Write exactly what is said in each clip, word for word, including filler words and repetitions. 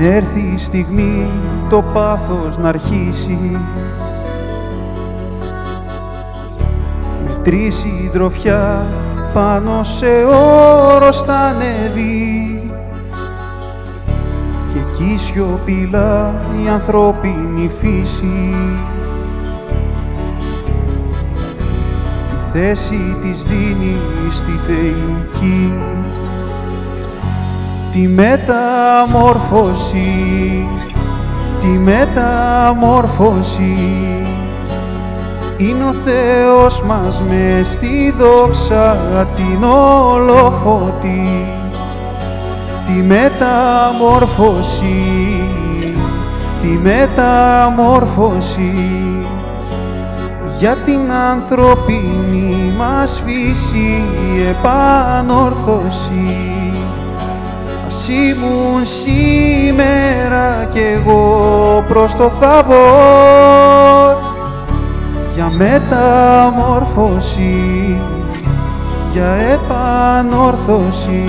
έρθει η στιγμή το πάθος να αρχίσει, μετρήσει η ντροφιά πάνω σε όρος θα ανέβει και εκεί σιωπηλά η ανθρώπινη φύση τη θέση της δίνει στη θεϊκή, τη μεταμόρφωση, τη μεταμόρφωση. Είναι ο Θεός μας μες στη δόξα την ολοφωτή, τη μεταμόρφωση, τη μεταμόρφωση για την ανθρωπίνη μας φύση επανόρθωση. Ας ήμουν σήμερα κι εγώ προς το Θαβόρ για μεταμόρφωση, για επανόρθωση.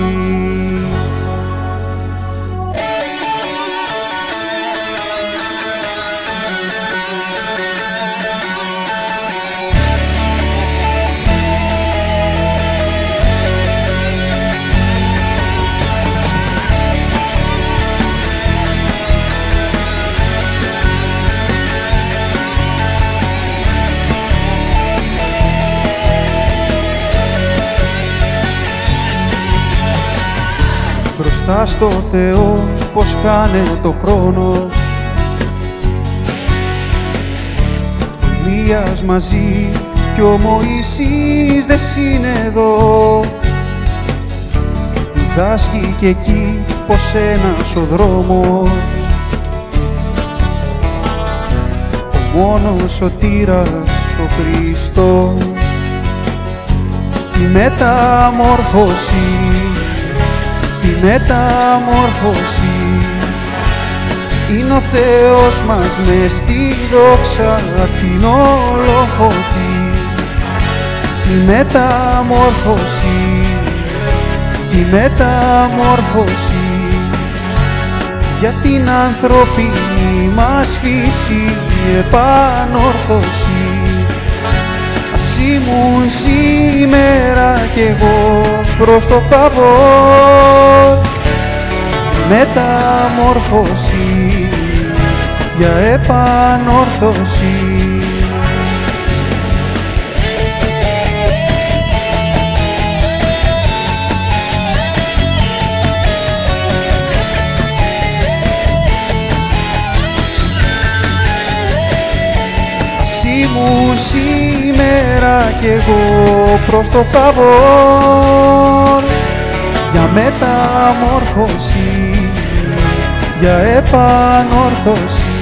Μπροστά στο Θεό πως χάνε το χρόνος, Ηλίας μαζί κι ο Μωυσής δεν είναι εδώ. Διδάσκει κι εκεί πως ένας ο δρόμος, ο μόνος σωτήρας ο Χριστός, τη μεταμόρφωση, τη μεταμόρφωση. Είναι ο Θεός μας μες στη δόξα την ολοφωτή, τη μεταμόρφωση, τη μεταμόρφωση για την ανθρωπίνη μας φύση επανόρθωση. Ας ήμουν σήμερα κι εγώ προς το Θαβόρ, μεταμόρφωση για επανόρθωση. Ας ήμουν σήμερα κι εγώ προς το Θαβόρ για μεταμόρφωση, για επανόρθωση.